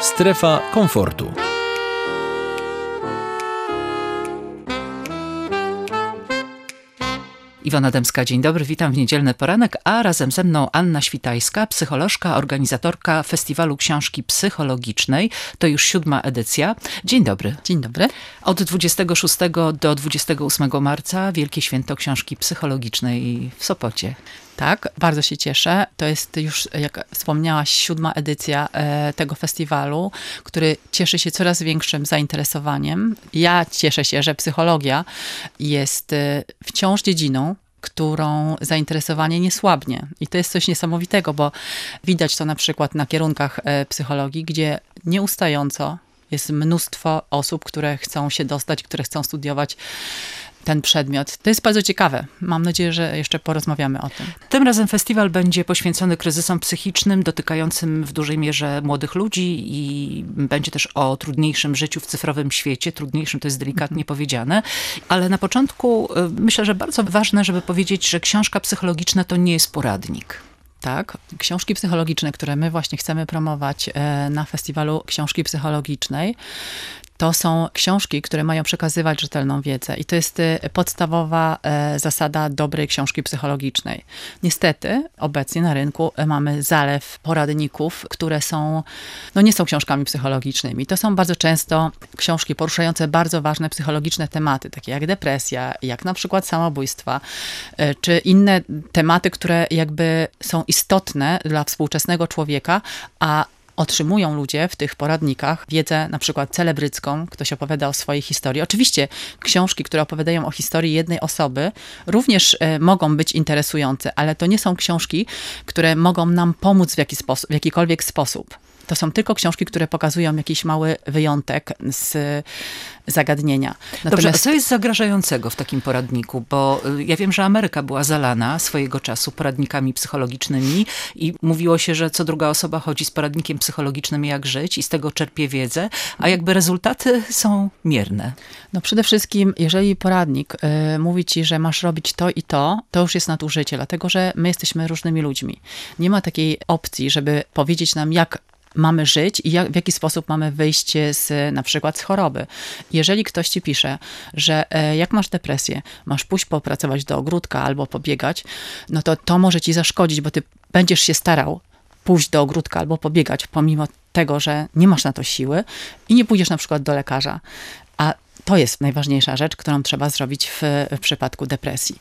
Strefa komfortu. Iwona Dębska, dzień dobry, witam w niedzielny poranek, a razem ze mną Anna Świtajska, psycholożka, organizatorka Festiwalu Książki Psychologicznej. To już 7. edycja. Dzień dobry. Dzień dobry. Od 26 do 28 marca Wielkie Święto Książki Psychologicznej w Sopocie. Tak, bardzo się cieszę. To jest już, jak wspomniałaś, 7. edycja tego festiwalu, który cieszy się coraz większym zainteresowaniem. Ja cieszę się, że psychologia jest wciąż dziedziną, którą zainteresowanie nie słabnie. I to jest coś niesamowitego, bo widać to na przykład na kierunkach psychologii, gdzie nieustająco jest mnóstwo osób, które chcą się dostać, które chcą studiować ten przedmiot. To jest bardzo ciekawe. Mam nadzieję, że jeszcze porozmawiamy o tym. Tym razem festiwal będzie poświęcony kryzysom psychicznym dotykającym w dużej mierze młodych ludzi i będzie też o trudniejszym życiu w cyfrowym świecie. Trudniejszym to jest delikatnie powiedziane. Ale na początku myślę, że bardzo ważne, żeby powiedzieć, że książka psychologiczna to nie jest poradnik. Tak, książki psychologiczne, które my właśnie chcemy promować na Festiwalu Książki Psychologicznej, to są książki, które mają przekazywać rzetelną wiedzę i to jest podstawowa zasada dobrej książki psychologicznej. Niestety obecnie na rynku mamy zalew poradników, które są, nie są książkami psychologicznymi. To są bardzo często książki poruszające bardzo ważne psychologiczne tematy, takie jak depresja, jak na przykład samobójstwa, czy inne tematy, które jakby są istotne dla współczesnego człowieka, a otrzymują ludzie w tych poradnikach wiedzę na przykład celebrycką, ktoś opowiada o swojej historii. Oczywiście książki, które opowiadają o historii jednej osoby również mogą być interesujące, ale to nie są książki, które mogą nam pomóc w jakikolwiek sposób. To są tylko książki, które pokazują jakiś mały wyjątek z zagadnienia. Dobrze, a co jest zagrażającego w takim poradniku? Bo ja wiem, że Ameryka była zalana swojego czasu poradnikami psychologicznymi i mówiło się, że co druga osoba chodzi z poradnikiem psychologicznym, jak żyć i z tego czerpie wiedzę, a jakby rezultaty są mierne. Przede wszystkim, jeżeli poradnik mówi ci, że masz robić to i to już jest nadużycie, dlatego że my jesteśmy różnymi ludźmi. Nie ma takiej opcji, żeby powiedzieć nam, jak mamy żyć i w jaki sposób mamy wyjść na przykład z choroby. Jeżeli ktoś ci pisze, że jak masz depresję, masz pójść popracować do ogródka albo pobiegać, to może ci zaszkodzić, bo ty będziesz się starał pójść do ogródka albo pobiegać, pomimo tego, że nie masz na to siły i nie pójdziesz na przykład do lekarza. A to jest najważniejsza rzecz, którą trzeba zrobić w przypadku depresji.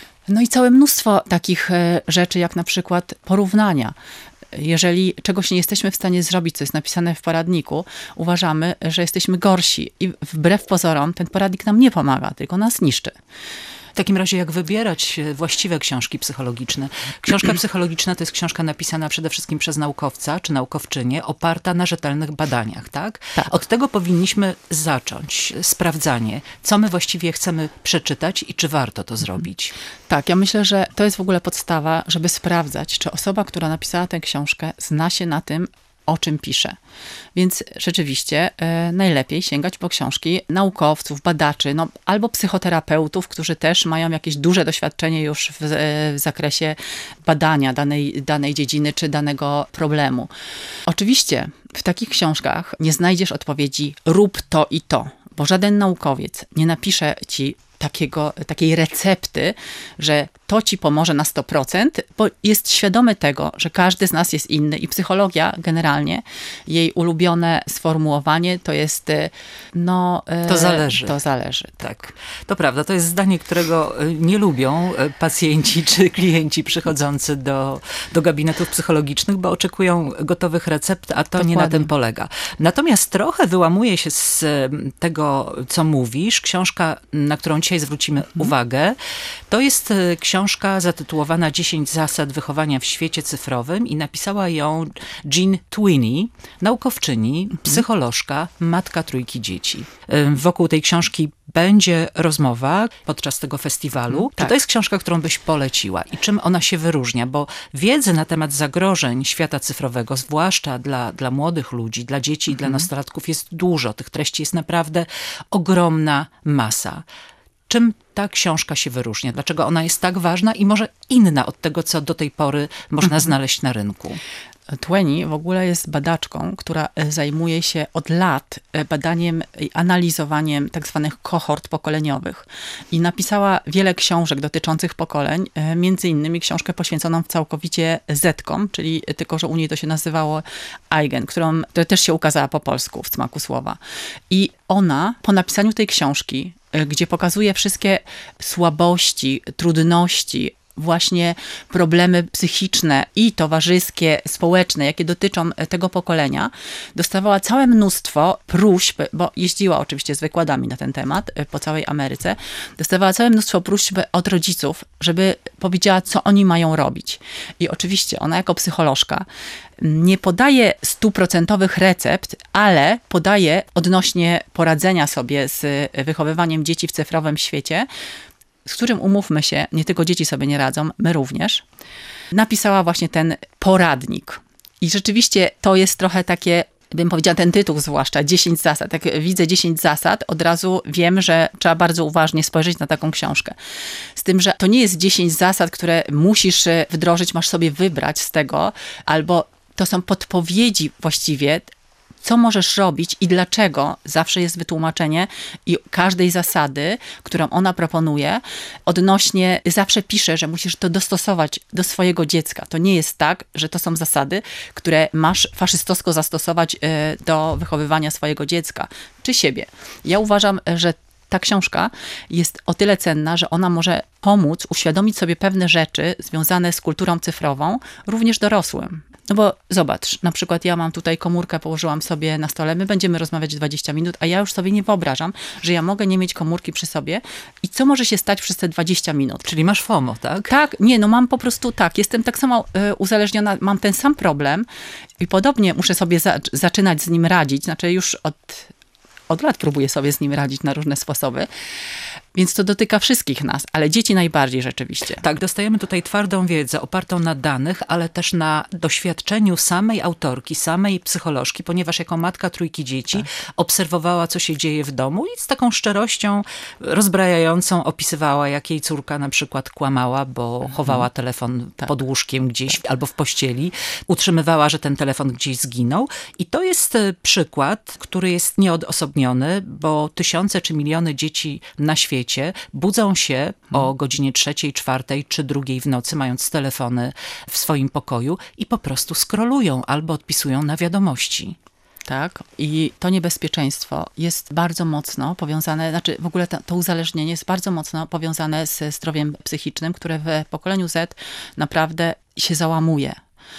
I całe mnóstwo takich rzeczy, jak na przykład porównania. Jeżeli czegoś nie jesteśmy w stanie zrobić, co jest napisane w poradniku, uważamy, że jesteśmy gorsi i wbrew pozorom ten poradnik nam nie pomaga, tylko nas niszczy. W takim razie jak wybierać właściwe książki psychologiczne? Książka psychologiczna to jest książka napisana przede wszystkim przez naukowca czy naukowczynię, oparta na rzetelnych badaniach, tak? Tak. Od tego powinniśmy zacząć sprawdzanie, co my właściwie chcemy przeczytać i czy warto to zrobić. Tak, ja myślę, że to jest w ogóle podstawa, żeby sprawdzać, czy osoba, która napisała tę książkę, zna się na tym, o czym pisze. Więc rzeczywiście najlepiej sięgać po książki naukowców, badaczy, albo psychoterapeutów, którzy też mają jakieś duże doświadczenie już w zakresie badania danej dziedziny czy danego problemu. Oczywiście w takich książkach nie znajdziesz odpowiedzi rób to i to, bo żaden naukowiec nie napisze ci takiej recepty, że to ci pomoże na 100%, bo jest świadomy tego, że każdy z nas jest inny i psychologia generalnie, jej ulubione sformułowanie to jest to zależy. To zależy. Tak. To prawda, to jest zdanie, którego nie lubią pacjenci czy klienci przychodzący do gabinetów psychologicznych, bo oczekują gotowych recept, a to Dokładnie. nie na tym polega. Natomiast trochę wyłamuje się z tego, co mówisz. Książka, na którą dzisiaj zwrócimy uwagę, to jest książka zatytułowana 10 zasad wychowania w świecie cyfrowym i napisała ją Jean Twenge, naukowczyni, psycholożka, matka 3 dzieci. Wokół tej książki będzie rozmowa podczas tego festiwalu. Czy to jest książka, którą byś poleciła i czym ona się wyróżnia? Bo wiedzy na temat zagrożeń świata cyfrowego, zwłaszcza dla młodych ludzi, dla dzieci i dla nastolatków jest dużo. Tych treści jest naprawdę ogromna masa. Czym ta książka się wyróżnia? Dlaczego ona jest tak ważna i może inna od tego, co do tej pory można znaleźć na rynku? Tweni w ogóle jest badaczką, która zajmuje się od lat badaniem i analizowaniem tak zwanych kohort pokoleniowych. I napisała wiele książek dotyczących pokoleń, między innymi książkę poświęconą całkowicie Zetkom, czyli tylko, że u niej to się nazywało Eigen, która też się ukazała po polsku w Smaku Słowa. I ona po napisaniu tej książki, gdzie pokazuje wszystkie słabości, trudności, właśnie problemy psychiczne i towarzyskie, społeczne, jakie dotyczą tego pokolenia, dostawała całe mnóstwo próśb, bo jeździła oczywiście z wykładami na ten temat po całej Ameryce, dostawała całe mnóstwo próśb od rodziców, żeby powiedziała, co oni mają robić. I oczywiście ona jako psycholożka nie podaje 100% recept, ale podaje odnośnie poradzenia sobie z wychowywaniem dzieci w cyfrowym świecie, z którym, umówmy się, nie tylko dzieci sobie nie radzą, my również, napisała właśnie ten poradnik. I rzeczywiście to jest trochę takie, bym powiedziała, ten tytuł zwłaszcza, 10 zasad. Jak widzę 10 zasad, od razu wiem, że trzeba bardzo uważnie spojrzeć na taką książkę. Z tym, że to nie jest 10 zasad, które musisz wdrożyć, masz sobie wybrać z tego, albo to są podpowiedzi właściwie, co możesz robić i dlaczego. Zawsze jest wytłumaczenie i każdej zasady, którą ona proponuje, odnośnie, zawsze pisze, że musisz to dostosować do swojego dziecka. To nie jest tak, że to są zasady, które masz faszystowsko zastosować do wychowywania swojego dziecka czy siebie. Ja uważam, że ta książka jest o tyle cenna, że ona może pomóc uświadomić sobie pewne rzeczy związane z kulturą cyfrową, również dorosłym. No bo zobacz, na przykład ja mam tutaj komórkę, położyłam sobie na stole, my będziemy rozmawiać 20 minut, a ja już sobie nie wyobrażam, że ja mogę nie mieć komórki przy sobie i co może się stać przez te 20 minut. Czyli masz FOMO, tak? Tak, nie, no mam po prostu tak, jestem tak samo uzależniona, mam ten sam problem i podobnie muszę sobie zaczynać z nim radzić, znaczy już od lat próbuję sobie z nim radzić na różne sposoby. Więc to dotyka wszystkich nas, ale dzieci najbardziej rzeczywiście. Tak, dostajemy tutaj twardą wiedzę opartą na danych, ale też na doświadczeniu samej autorki, samej psycholożki, ponieważ jako matka trójki dzieci obserwowała, co się dzieje w domu i z taką szczerością rozbrajającą opisywała, jak jej córka na przykład kłamała, bo chowała telefon pod łóżkiem gdzieś albo w pościeli, utrzymywała, że ten telefon gdzieś zginął. I to jest przykład, który jest nieodosobniony, bo tysiące czy miliony dzieci na świecie budzą się o godzinie 3, 4 czy 2 w nocy, mając telefony w swoim pokoju i po prostu scrollują albo odpisują na wiadomości. Tak, i to niebezpieczeństwo jest bardzo mocno powiązane, znaczy w ogóle to uzależnienie jest bardzo mocno powiązane ze zdrowiem psychicznym, które w pokoleniu Z naprawdę się załamuje.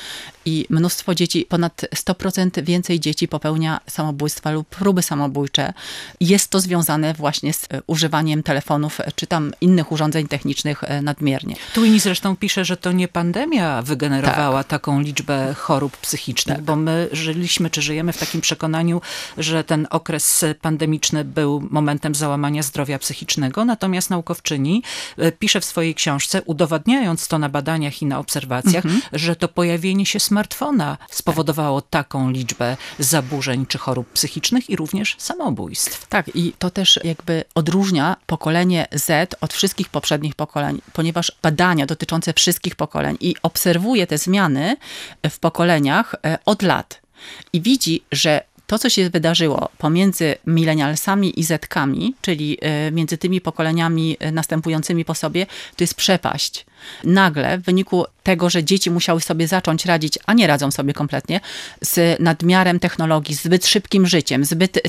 I mnóstwo dzieci, ponad 100% więcej dzieci popełnia samobójstwa lub próby samobójcze. Jest to związane właśnie z używaniem telefonów czy tam innych urządzeń technicznych nadmiernie. Twini zresztą pisze, że to nie pandemia wygenerowała taką liczbę chorób psychicznych, bo my żyjemy w takim przekonaniu, że ten okres pandemiczny był momentem załamania zdrowia psychicznego, natomiast naukowczyni pisze w swojej książce, udowadniając to na badaniach i na obserwacjach, że to pojawienie się smartfona spowodowało taką liczbę zaburzeń czy chorób psychicznych i również samobójstw. Tak, i to też jakby odróżnia pokolenie Z od wszystkich poprzednich pokoleń, ponieważ badania dotyczące wszystkich pokoleń i obserwuje te zmiany w pokoleniach od lat i widzi, że to, co się wydarzyło pomiędzy milenialsami i zetkami, czyli między tymi pokoleniami następującymi po sobie, to jest przepaść. Nagle w wyniku tego, że dzieci musiały sobie zacząć radzić, a nie radzą sobie kompletnie, z nadmiarem technologii, zbyt szybkim życiem,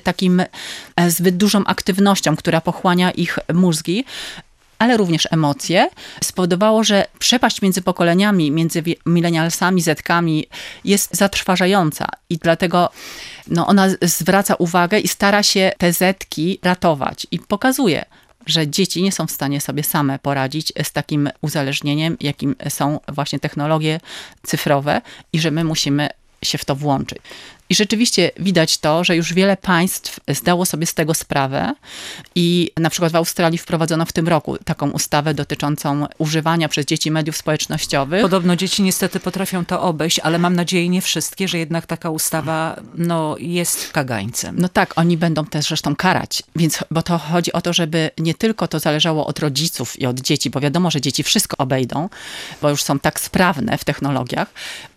zbyt dużą aktywnością, która pochłania ich mózgi, ale również emocje, spowodowało, że przepaść między pokoleniami, między milenialsami, zetkami jest zatrważająca i dlatego ona zwraca uwagę i stara się te zetki ratować i pokazuje, że dzieci nie są w stanie sobie same poradzić z takim uzależnieniem, jakim są właśnie technologie cyfrowe i że my musimy się w to włączyć. I rzeczywiście widać to, że już wiele państw zdało sobie z tego sprawę i na przykład w Australii wprowadzono w tym roku taką ustawę dotyczącą używania przez dzieci mediów społecznościowych. Podobno dzieci niestety potrafią to obejść, ale mam nadzieję nie wszystkie, że jednak taka ustawa jest kagańcem. No tak, oni będą też zresztą karać, bo to chodzi o to, żeby nie tylko to zależało od rodziców i od dzieci, bo wiadomo, że dzieci wszystko obejdą, bo już są tak sprawne w technologiach,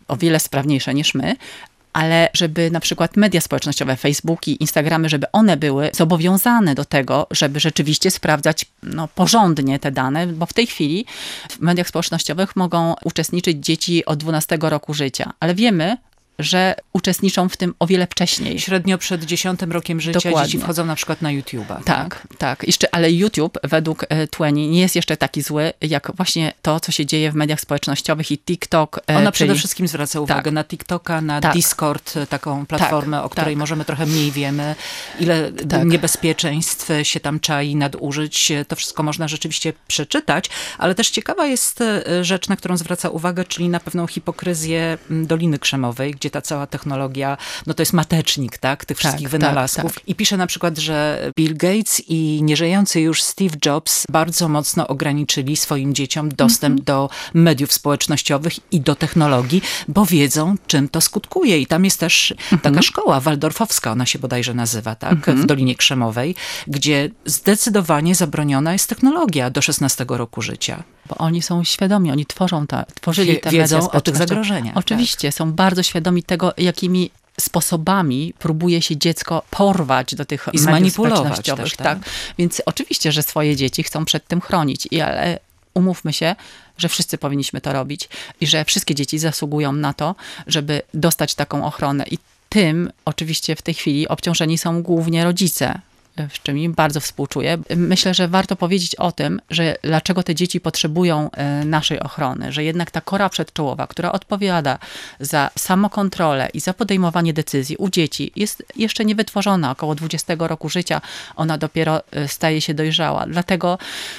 o wiele sprawniejsze niż my, ale żeby na przykład media społecznościowe, Facebooki, Instagramy, żeby one były zobowiązane do tego, żeby rzeczywiście sprawdzać porządnie te dane, bo w tej chwili w mediach społecznościowych mogą uczestniczyć dzieci od 12 roku życia, ale wiemy, że uczestniczą w tym o wiele wcześniej. Średnio przed 10 rokiem życia Dokładnie. dzieci wchodzą na przykład na YouTube'a. Tak. Ale YouTube według Tweni nie jest jeszcze taki zły, jak właśnie to, co się dzieje w mediach społecznościowych i TikTok. Ona przede wszystkim zwraca uwagę na TikToka, na Tak. Discord, taką platformę, o której możemy trochę mniej wiemy, ile niebezpieczeństw się tam czai, nadużyć. To wszystko można rzeczywiście przeczytać, ale też ciekawa jest rzecz, na którą zwraca uwagę, czyli na pewną hipokryzję Doliny Krzemowej, gdzie ta cała technologia, to jest matecznik, tak, tych wszystkich wynalazków. I pisze na przykład, że Bill Gates i nieżyjący już Steve Jobs bardzo mocno ograniczyli swoim dzieciom dostęp do mediów społecznościowych i do technologii, bo wiedzą, czym to skutkuje. I tam jest też taka szkoła waldorfowska, ona się bodajże nazywa, tak, w Dolinie Krzemowej, gdzie zdecydowanie zabroniona jest technologia do 16 roku życia. Bo oni są świadomi, oni tworzyli te wiedzą media o tych zagrożeniach. Oczywiście, są bardzo świadomi tego, jakimi sposobami próbuje się dziecko porwać do tych i mediów zmanipulować społecznościowych. też, tak? Więc oczywiście, że swoje dzieci chcą przed tym chronić, ale umówmy się, że wszyscy powinniśmy to robić i że wszystkie dzieci zasługują na to, żeby dostać taką ochronę. I tym oczywiście w tej chwili obciążeni są głównie rodzice, w czym im bardzo współczuję. Myślę, że warto powiedzieć o tym, że dlaczego te dzieci potrzebują naszej ochrony, że jednak ta kora przedczołowa, która odpowiada za samokontrolę i za podejmowanie decyzji u dzieci, jest jeszcze nie wytworzona. Około 20 roku życia ona dopiero staje się dojrzała. Dlatego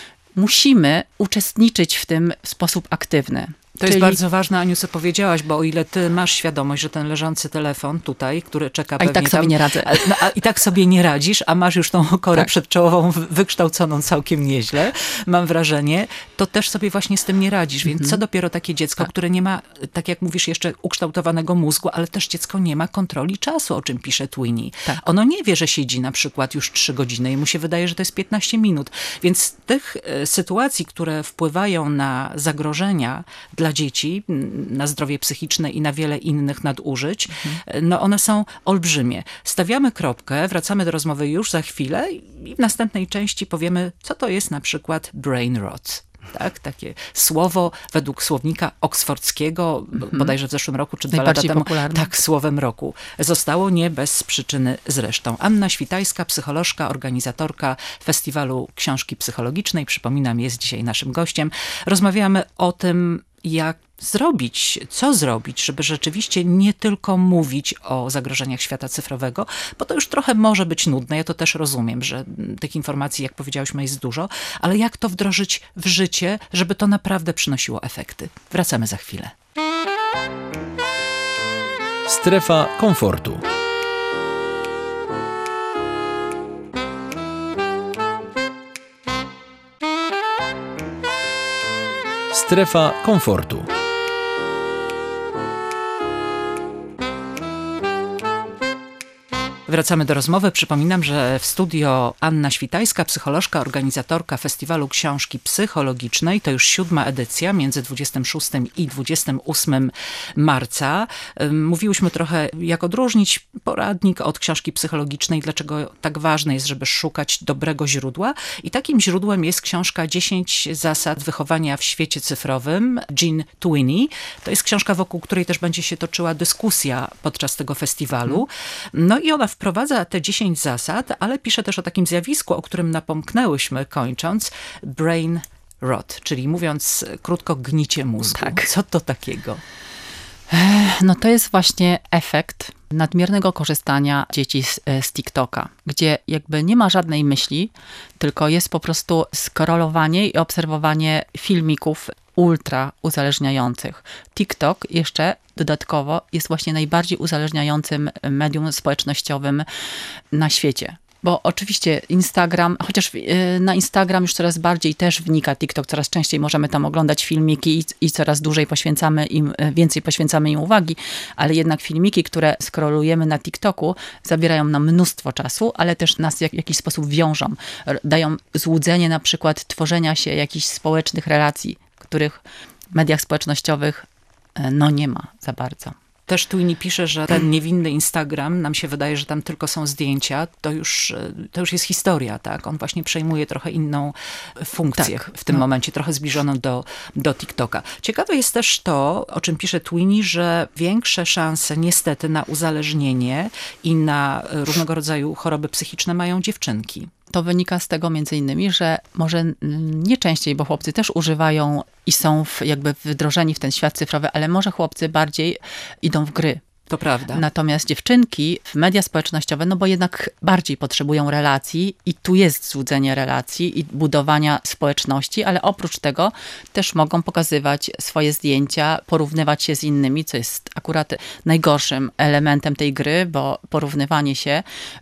musimy uczestniczyć w tym w sposób aktywny. To jest bardzo ważne, Aniu, co powiedziałaś, bo o ile ty masz świadomość, że ten leżący telefon tutaj, który czeka pewnie i tak sobie tam, nie radzę. I tak sobie nie radzisz, a masz już tą korę przedczołową wykształconą całkiem nieźle, mam wrażenie, to też sobie właśnie z tym nie radzisz. Więc co dopiero takie dziecko, które nie ma, tak jak mówisz, jeszcze ukształtowanego mózgu, ale też dziecko nie ma kontroli czasu, o czym pisze Tweni. Ono nie wie, że siedzi na przykład już 3 godziny i mu się wydaje, że to jest 15 minut. Więc tych sytuacji, które wpływają na zagrożenia dla dzieci, na zdrowie psychiczne i na wiele innych nadużyć, one są olbrzymie. Stawiamy kropkę, wracamy do rozmowy już za chwilę i w następnej części powiemy, co to jest na przykład brain rot. Tak, takie słowo według słownika oksfordzkiego, bodajże w zeszłym roku czy 2 lata temu, tak, słowem roku. Zostało nie bez przyczyny zresztą. Anna Świtajska, psycholożka, organizatorka Festiwalu Książki Psychologicznej, przypominam, jest dzisiaj naszym gościem. Rozmawiamy o tym, jak zrobić, co zrobić, żeby rzeczywiście nie tylko mówić o zagrożeniach świata cyfrowego, bo to już trochę może być nudne, ja to też rozumiem, że tych informacji, jak powiedziałyśmy, jest dużo, ale jak to wdrożyć w życie, żeby to naprawdę przynosiło efekty. Wracamy za chwilę. Strefa komfortu. Strefa komfortu. Wracamy do rozmowy. Przypominam, że w studio Anna Świtajska, psycholożka, organizatorka Festiwalu Książki Psychologicznej. To już 7. edycja, między 26 i 28 marca. Mówiłyśmy trochę, jak odróżnić poradnik od książki psychologicznej, dlaczego tak ważne jest, żeby szukać dobrego źródła. I takim źródłem jest książka 10 zasad wychowania w świecie cyfrowym Jean Tweny. To jest książka, wokół której też będzie się toczyła dyskusja podczas tego festiwalu. No i ona wprowadza te 10 zasad, ale pisze też o takim zjawisku, o którym napomknęłyśmy kończąc, brain rot, czyli mówiąc krótko, gnicie mózgu. Tak. Co to takiego? To jest właśnie efekt nadmiernego korzystania dzieci z TikToka, gdzie jakby nie ma żadnej myśli, tylko jest po prostu scrollowanie i obserwowanie filmików ultra uzależniających. TikTok jeszcze dodatkowo jest właśnie najbardziej uzależniającym medium społecznościowym na świecie. Bo oczywiście Instagram, chociaż na Instagram już coraz bardziej też wnika TikTok, coraz częściej możemy tam oglądać filmiki i coraz dłużej więcej poświęcamy im uwagi, ale jednak filmiki, które scrollujemy na TikToku, zabierają nam mnóstwo czasu, ale też nas w jakiś sposób wiążą. Dają złudzenie na przykład tworzenia się jakichś społecznych relacji, których w mediach społecznościowych no nie ma za bardzo. Też Twinnie pisze, że ten niewinny Instagram, nam się wydaje, że tam tylko są zdjęcia, to już jest historia, tak? On właśnie przejmuje trochę inną funkcję w tym momencie, trochę zbliżoną do TikToka. Ciekawe jest też to, o czym pisze Twinnie, że większe szanse niestety na uzależnienie i na różnego rodzaju choroby psychiczne mają dziewczynki. To wynika z tego między innymi, że może nie częściej, bo chłopcy też używają i są jakby wdrożeni w ten świat cyfrowy, ale może chłopcy bardziej idą w gry. To prawda. Natomiast dziewczynki w media społecznościowe, no bo jednak bardziej potrzebują relacji i tu jest złudzenie relacji i budowania społeczności, ale oprócz tego też mogą pokazywać swoje zdjęcia, porównywać się z innymi, co jest akurat najgorszym elementem tej gry, bo porównywanie się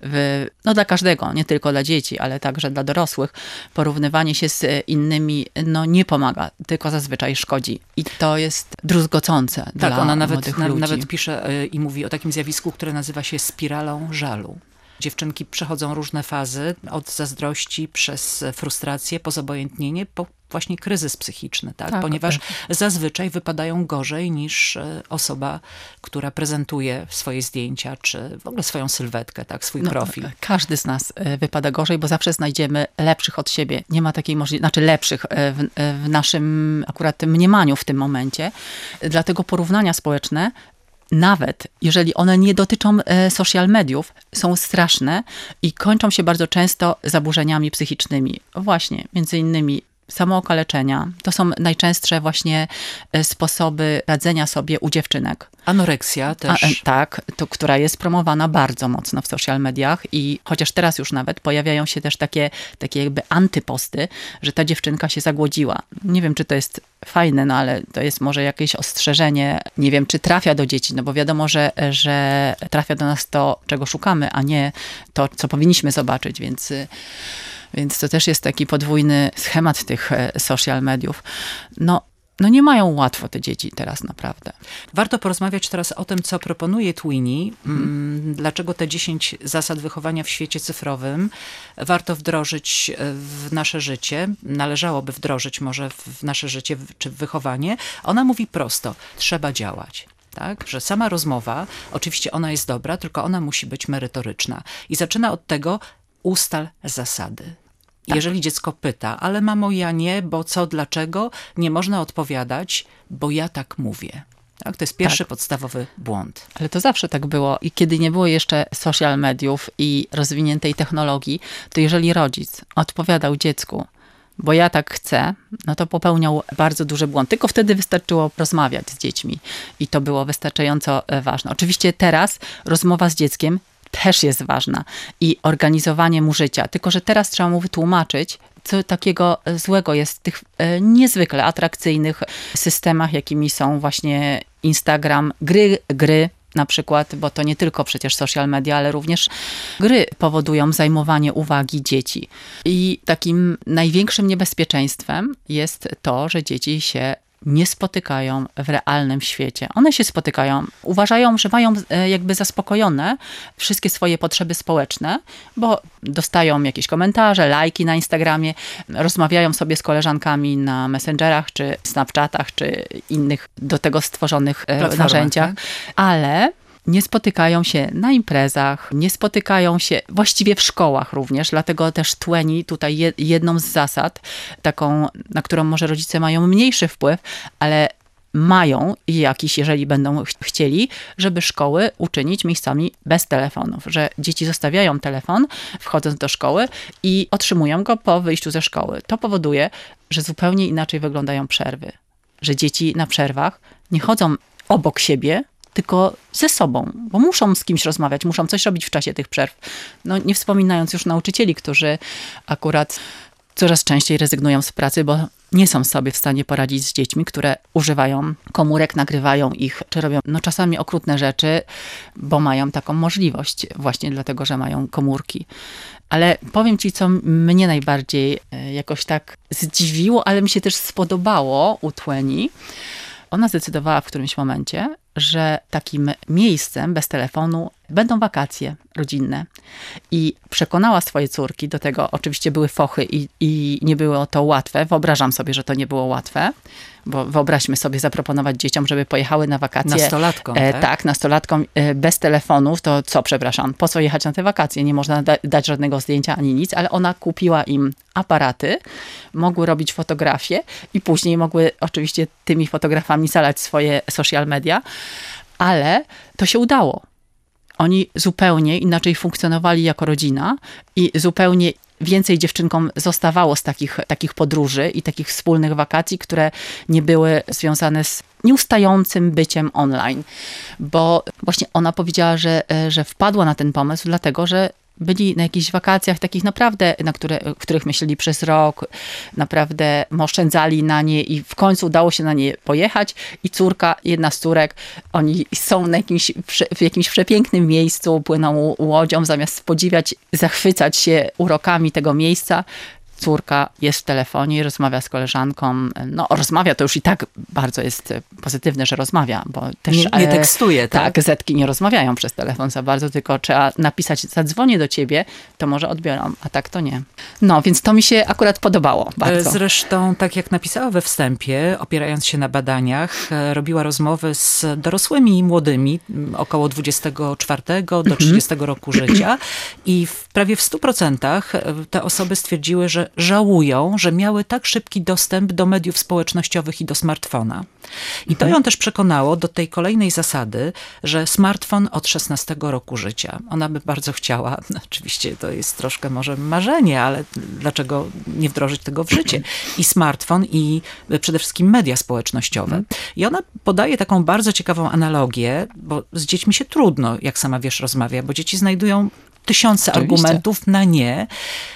no dla każdego, nie tylko dla dzieci, ale także dla dorosłych, porównywanie się z innymi, no nie pomaga, tylko zazwyczaj szkodzi. I to jest druzgocące dla ona młodych ludzi. nawet pisze i mówi o takim zjawisku, które nazywa się spiralą żalu. Dziewczynki przechodzą różne fazy, od zazdrości przez frustrację, po zobojętnienie, po właśnie kryzys psychiczny, tak? Ponieważ zazwyczaj wypadają gorzej niż osoba, która prezentuje swoje zdjęcia, czy w ogóle swoją sylwetkę, tak? Swój profil. Każdy z nas wypada gorzej, bo zawsze znajdziemy lepszych od siebie. Nie ma takiej możliwości, znaczy lepszych w naszym akurat mniemaniu w tym momencie. Dlatego porównania społeczne, nawet jeżeli one nie dotyczą social mediów, są straszne i kończą się bardzo często zaburzeniami psychicznymi. Właśnie, między innymi samookaleczenia. To są najczęstsze właśnie sposoby radzenia sobie u dziewczynek. Anoreksja też. Tak, która jest promowana bardzo mocno w social mediach i chociaż teraz już nawet pojawiają się też takie jakby antyposty, że ta dziewczynka się zagłodziła. Nie wiem, czy to jest fajne, no ale to jest może jakieś ostrzeżenie. Nie wiem, czy trafia do dzieci, no bo wiadomo, że trafia do nas to, czego szukamy, a nie to, co powinniśmy zobaczyć, więc to też jest taki podwójny schemat tych social mediów. No nie mają łatwo te dzieci teraz naprawdę. Warto porozmawiać teraz o tym, co proponuje Twinnie. Dlaczego te 10 zasad wychowania w świecie cyfrowym warto wdrożyć w nasze życie. Należałoby wdrożyć może w nasze życie czy w wychowanie. Ona mówi prosto, trzeba działać. Tak? Że sama rozmowa, oczywiście ona jest dobra, tylko ona musi być merytoryczna. I zaczyna od tego, ustal zasady. Tak. Jeżeli dziecko pyta, ale mamo, ja nie, bo co, dlaczego? Nie można odpowiadać, bo ja tak mówię. Tak? To jest pierwszy podstawowy błąd. Ale to zawsze tak było. I kiedy nie było jeszcze social mediów i rozwiniętej technologii, to jeżeli rodzic odpowiadał dziecku, bo ja tak chcę, no to popełniał bardzo duży błąd. Tylko wtedy wystarczyło rozmawiać z dziećmi. I to było wystarczająco ważne. Oczywiście teraz rozmowa z dzieckiem też jest ważna i organizowanie mu życia. Tylko że teraz trzeba mu wytłumaczyć, co takiego złego jest w tych niezwykle atrakcyjnych systemach, jakimi są właśnie Instagram, gry na przykład, bo to nie tylko przecież social media, ale również gry powodują zajmowanie uwagi dzieci. I takim największym niebezpieczeństwem jest to, że dzieci się nie spotykają w realnym świecie. One się spotykają, uważają, że mają jakby zaspokojone wszystkie swoje potrzeby społeczne, bo dostają jakieś komentarze, lajki na Instagramie, rozmawiają sobie z koleżankami na Messengerach, czy Snapchatach, czy innych do tego stworzonych narzędziach, tak? Ale nie spotykają się na imprezach, nie spotykają się właściwie w szkołach również, dlatego też Twinnie tutaj jedną z zasad, taką, na którą może rodzice mają mniejszy wpływ, ale mają jakiś, jeżeli będą chcieli, żeby szkoły uczynić miejscami bez telefonów, że dzieci zostawiają telefon, wchodząc do szkoły i otrzymują go po wyjściu ze szkoły. To powoduje, że zupełnie inaczej wyglądają przerwy, że dzieci na przerwach nie chodzą obok siebie, tylko ze sobą, bo muszą z kimś rozmawiać, muszą coś robić w czasie tych przerw. No nie wspominając już nauczycieli, którzy akurat coraz częściej rezygnują z pracy, bo nie są sobie w stanie poradzić z dziećmi, które używają komórek, nagrywają ich, czy robią czasami okrutne rzeczy, bo mają taką możliwość właśnie dlatego, że mają komórki. Ale powiem ci, co mnie najbardziej jakoś tak zdziwiło, ale mi się też spodobało u Twinnie. Ona zdecydowała w którymś momencie, że takim miejscem bez telefonu będą wakacje rodzinne. I przekonała swoje córki do tego, oczywiście były fochy i nie było to łatwe. Wyobrażam sobie, że to nie było łatwe, bo wyobraźmy sobie zaproponować dzieciom, żeby pojechały na wakacje. Nastolatkom, tak? Tak, nastolatkom bez telefonów, to co, przepraszam, po co jechać na te wakacje? Nie można dać żadnego zdjęcia ani nic, ale ona kupiła im aparaty, mogły robić fotografie i później mogły oczywiście tymi fotografami zalać swoje social media, ale to się udało. Oni zupełnie inaczej funkcjonowali jako rodzina i zupełnie więcej dziewczynkom zostawało z takich podróży i takich wspólnych wakacji, które nie były związane z nieustającym byciem online. Bo właśnie ona powiedziała, że wpadła na ten pomysł, dlatego że byli na jakichś wakacjach takich naprawdę, w których myśleli przez rok, naprawdę oszczędzali na nie i w końcu udało się na nie pojechać i córka, jedna z córek, oni są w jakimś przepięknym miejscu, płyną łodzią, zamiast podziwiać, zachwycać się urokami tego miejsca, córka jest w telefonie i rozmawia z koleżanką. No, rozmawia to już i tak bardzo jest pozytywne, że rozmawia, bo też nie tekstuje, tak? Tak, zetki nie rozmawiają przez telefon za bardzo, tylko trzeba napisać, zadzwonię do ciebie, to może odbiorą, a tak to nie. No, więc to mi się akurat podobało bardzo. Zresztą, tak jak napisała we wstępie, opierając się na badaniach, robiła rozmowy z dorosłymi i młodymi, około 24 do 30 roku życia i prawie w 100% te osoby stwierdziły, że żałują, że miały tak szybki dostęp do mediów społecznościowych i do smartfona. I to ją też przekonało do tej kolejnej zasady, że smartfon od 16 roku życia. Ona by bardzo chciała, oczywiście to jest troszkę może marzenie, ale dlaczego nie wdrożyć tego w życie? I smartfon, i przede wszystkim media społecznościowe. I ona podaje taką bardzo ciekawą analogię, bo z dziećmi się trudno, jak sama wiesz, rozmawia, bo dzieci znajdują tysiące argumentów na nie.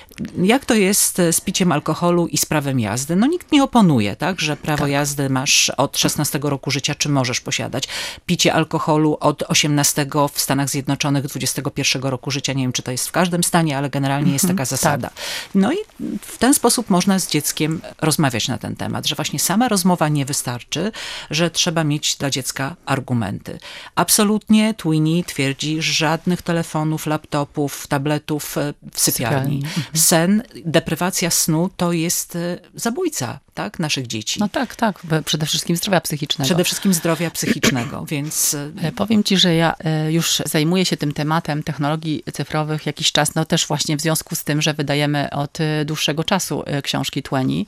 Jak to jest z piciem alkoholu i z prawem jazdy? No nikt nie oponuje, tak, że prawo jazdy masz od 16 roku życia, czy możesz posiadać. Picie alkoholu od 18 w Stanach Zjednoczonych 21 roku życia. Nie wiem, czy to jest w każdym stanie, ale generalnie jest taka zasada. Tak. No i w ten sposób można z dzieckiem rozmawiać na ten temat, że właśnie sama rozmowa nie wystarczy, że trzeba mieć dla dziecka argumenty. Absolutnie Twinnie twierdzi, żadnych telefonów, laptopów, tabletów w sypialni. Sen, deprywacja snu to jest zabójca, tak, naszych dzieci. No tak, tak. Przede wszystkim zdrowia psychicznego. Przede wszystkim zdrowia psychicznego, więc... Powiem ci, że ja już zajmuję się tym tematem technologii cyfrowych jakiś czas, no też właśnie w związku z tym, że wydajemy od dłuższego czasu książki Twinnie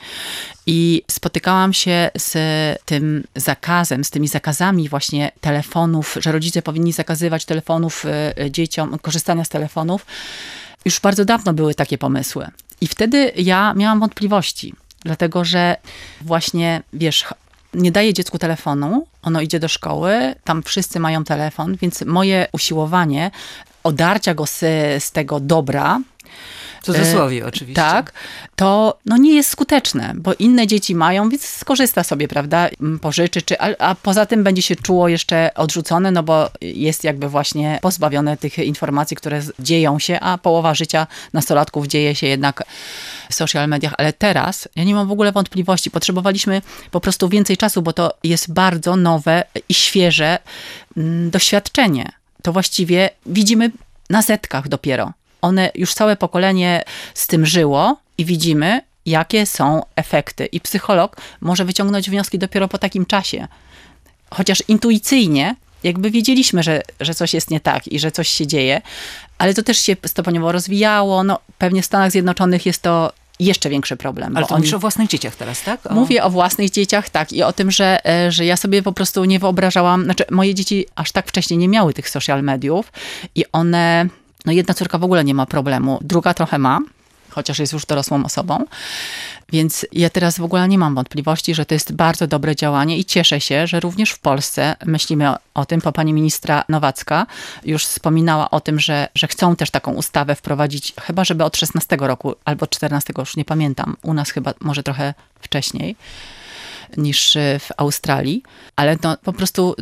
i spotykałam się z tym zakazem, z tymi zakazami właśnie telefonów, że rodzice powinni zakazywać telefonów dzieciom, korzystania z telefonów. Już bardzo dawno były takie pomysły. I wtedy ja miałam wątpliwości, dlatego że właśnie, wiesz, nie daję dziecku telefonu, ono idzie do szkoły, tam wszyscy mają telefon, więc moje usiłowanie odarcia go z tego dobra, w cudzysłowie oczywiście. Tak, to no nie jest skuteczne, bo inne dzieci mają, więc skorzysta sobie, prawda, pożyczy, a poza tym będzie się czuło jeszcze odrzucone, no bo jest jakby właśnie pozbawione tych informacji, które dzieją się, a połowa życia nastolatków dzieje się jednak w social mediach. Ale teraz ja nie mam w ogóle wątpliwości. Potrzebowaliśmy po prostu więcej czasu, bo to jest bardzo nowe i świeże doświadczenie. To właściwie widzimy na setkach dopiero. Już całe pokolenie z tym żyło i widzimy, jakie są efekty. I psycholog może wyciągnąć wnioski dopiero po takim czasie. Chociaż intuicyjnie jakby wiedzieliśmy, że coś jest nie tak i że coś się dzieje, ale to też się stopniowo rozwijało. No, pewnie w Stanach Zjednoczonych jest to jeszcze większy problem. Ale to mówisz o własnych dzieciach teraz, tak? Mówię o własnych dzieciach, tak. I o tym, że ja sobie po prostu nie wyobrażałam, znaczy moje dzieci aż tak wcześniej nie miały tych social mediów i one... No jedna córka w ogóle nie ma problemu, druga trochę ma, chociaż jest już dorosłą osobą. Więc ja teraz w ogóle nie mam wątpliwości, że to jest bardzo dobre działanie i cieszę się, że również w Polsce myślimy o tym, bo pani ministra Nowacka już wspominała o tym, że chcą też taką ustawę wprowadzić, chyba żeby od 16 roku albo 14, już nie pamiętam. U nas chyba może trochę wcześniej niż w Australii, ale to po prostu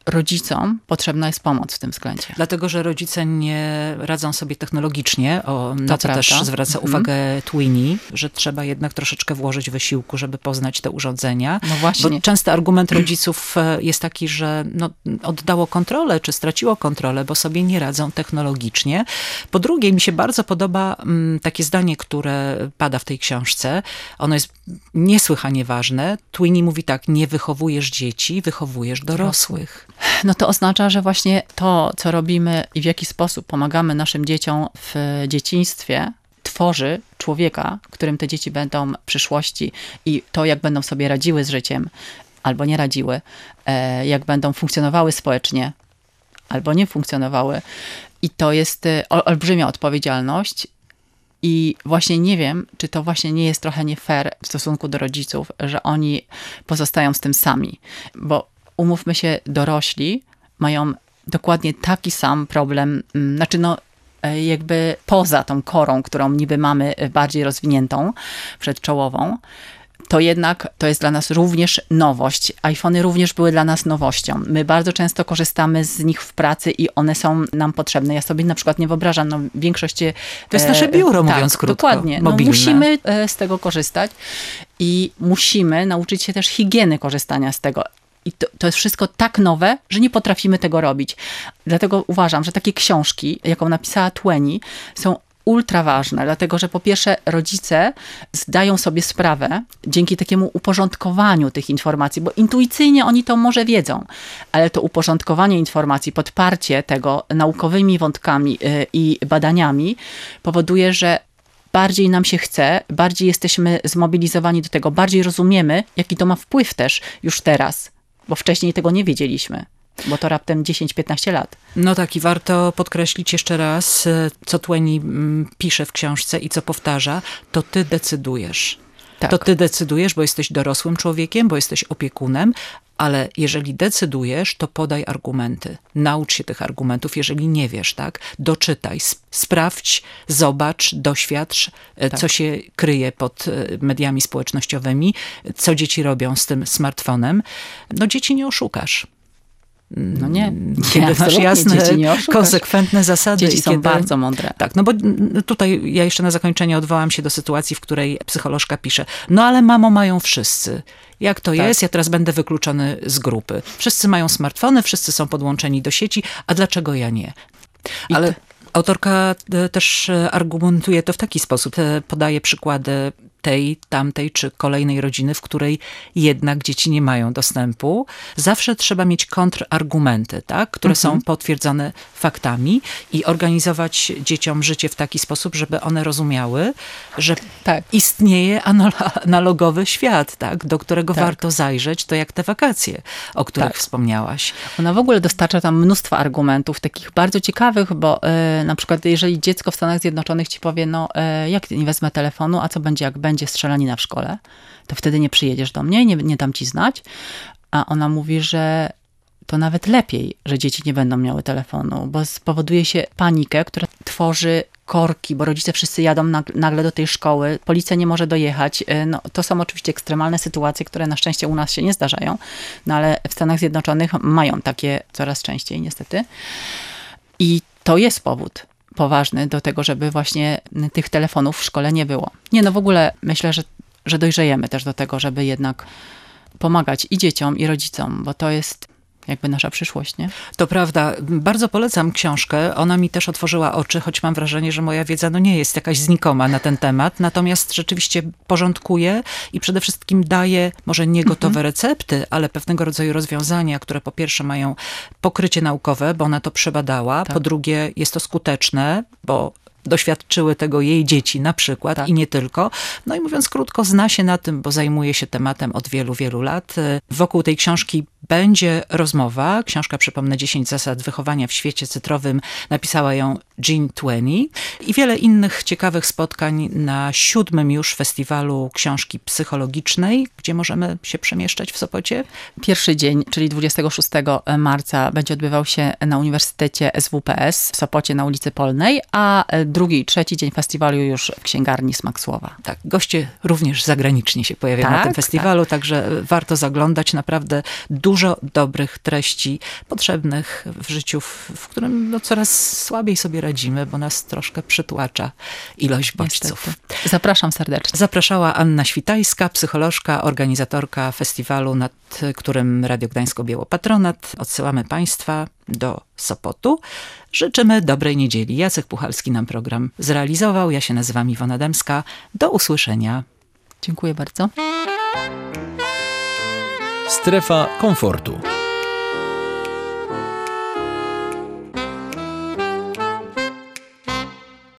rodzicom potrzebna jest pomoc w tym względzie. Dlatego, że rodzice nie radzą sobie technologicznie, na co prawda. też zwraca uwagę Twinnie, że trzeba jednak troszeczkę włożyć wysiłku, żeby poznać te urządzenia. No właśnie. Bo często argument rodziców jest taki, że oddało kontrolę, czy straciło kontrolę, bo sobie nie radzą technologicznie. Po drugie, mi się bardzo podoba takie zdanie, które pada w tej książce. Ono jest niesłychanie ważne. Twinnie mówi tak: nie wychowujesz dzieci, wychowujesz dorosłych. No to oznacza, że właśnie to, co robimy i w jaki sposób pomagamy naszym dzieciom w dzieciństwie, tworzy człowieka, którym te dzieci będą w przyszłości, i to, jak będą sobie radziły z życiem, albo nie radziły, jak będą funkcjonowały społecznie, albo nie funkcjonowały. I to jest olbrzymia odpowiedzialność. I właśnie nie wiem, czy to właśnie nie jest trochę nie fair w stosunku do rodziców, że oni pozostają z tym sami. Bo umówmy się, dorośli mają dokładnie taki sam problem, jakby poza tą korą, którą niby mamy bardziej rozwiniętą, przedczołową, to jednak to jest dla nas również nowość. iPhony również były dla nas nowością. My bardzo często korzystamy z nich w pracy i one są nam potrzebne. Ja sobie na przykład nie wyobrażam, większość... To jest nasze biuro, mówiąc krótko. Dokładnie. Musimy z tego korzystać i musimy nauczyć się też higieny korzystania z tego. I to jest wszystko tak nowe, że nie potrafimy tego robić. Dlatego uważam, że takie książki, jaką napisała Twinnie, są ultra ważne, dlatego że po pierwsze rodzice zdają sobie sprawę dzięki takiemu uporządkowaniu tych informacji, bo intuicyjnie oni to może wiedzą, ale to uporządkowanie informacji, podparcie tego naukowymi wątkami i badaniami powoduje, że bardziej nam się chce, bardziej jesteśmy zmobilizowani do tego, bardziej rozumiemy, jaki to ma wpływ też już teraz, bo wcześniej tego nie wiedzieliśmy. Bo to raptem 10-15 lat. No tak, i warto podkreślić jeszcze raz, co Twinnie pisze w książce i co powtarza: to ty decydujesz. Tak. To ty decydujesz, bo jesteś dorosłym człowiekiem, bo jesteś opiekunem, ale jeżeli decydujesz, to podaj argumenty. Naucz się tych argumentów, jeżeli nie wiesz, tak? Doczytaj, sprawdź, zobacz, doświadcz, co się kryje pod mediami społecznościowymi, co dzieci robią z tym smartfonem. No dzieci nie oszukasz. No nie, kiedy masz jasne, konsekwentne zasady. Dzieci są bardzo mądre. Tak, no bo tutaj ja jeszcze na zakończenie odwołam się do sytuacji, w której psycholożka pisze: no ale mamo, mają wszyscy. Jak to jest? Ja teraz będę wykluczony z grupy. Wszyscy mają smartfony, wszyscy są podłączeni do sieci, a dlaczego ja nie? Ale autorka też argumentuje to w taki sposób. Podaje przykłady tej, tamtej czy kolejnej rodziny, w której jednak dzieci nie mają dostępu. Zawsze trzeba mieć kontrargumenty, tak? Które są potwierdzone faktami i organizować dzieciom życie w taki sposób, żeby one rozumiały, że istnieje analogowy świat, tak? Do którego warto zajrzeć, to jak te wakacje, o których wspomniałaś. Ona w ogóle dostarcza tam mnóstwo argumentów, takich bardzo ciekawych, bo na przykład jeżeli dziecko w Stanach Zjednoczonych ci powie, jak nie wezmę telefonu, a co będzie, jak będzie strzelanina w szkole, to wtedy nie przyjedziesz do mnie, nie dam ci znać. A ona mówi, że to nawet lepiej, że dzieci nie będą miały telefonu, bo spowoduje się panikę, która tworzy korki, bo rodzice wszyscy jadą nagle do tej szkoły, policja nie może dojechać. To są oczywiście ekstremalne sytuacje, które na szczęście u nas się nie zdarzają, ale w Stanach Zjednoczonych mają takie coraz częściej niestety. I to jest powód poważny do tego, żeby właśnie tych telefonów w szkole nie było. W ogóle myślę, że dojrzejemy też do tego, żeby jednak pomagać i dzieciom, i rodzicom, bo to jest jakby nasza przyszłość, nie? To prawda. Bardzo polecam książkę. Ona mi też otworzyła oczy, choć mam wrażenie, że moja wiedza nie jest jakaś znikoma na ten temat. Natomiast rzeczywiście porządkuje i przede wszystkim daje może nie gotowe recepty, ale pewnego rodzaju rozwiązania, które po pierwsze mają pokrycie naukowe, bo ona to przebadała. Po drugie jest to skuteczne, bo doświadczyły tego jej dzieci na przykład i nie tylko. No i mówiąc krótko, zna się na tym, bo zajmuje się tematem od wielu, wielu lat. Wokół tej książki będzie rozmowa. Książka, przypomnę, 10 zasad wychowania w świecie cyfrowym. Napisała ją Gin 20 i wiele innych ciekawych spotkań na 7. już Festiwalu Książki Psychologicznej, gdzie możemy się przemieszczać w Sopocie. Pierwszy dzień, czyli 26 marca, będzie odbywał się na Uniwersytecie SWPS w Sopocie na ulicy Polnej, a drugi i trzeci dzień festiwalu już w księgarni Smak Słowa. Tak, goście również zagraniczni się pojawiają na tym festiwalu, także warto zaglądać. Naprawdę dużo dobrych treści potrzebnych w życiu, w którym coraz słabiej sobie radzimy, bo nas troszkę przytłacza ilość bodźców. Niestety. Zapraszam serdecznie. Zapraszała Anna Świtajska, psycholożka, organizatorka festiwalu, nad którym Radio Gdańsk objęło patronat. Odsyłamy Państwa do Sopotu. Życzymy dobrej niedzieli. Jacek Puchalski nam program zrealizował. Ja się nazywam Iwona Dębska. Do usłyszenia. Dziękuję bardzo. Strefa komfortu.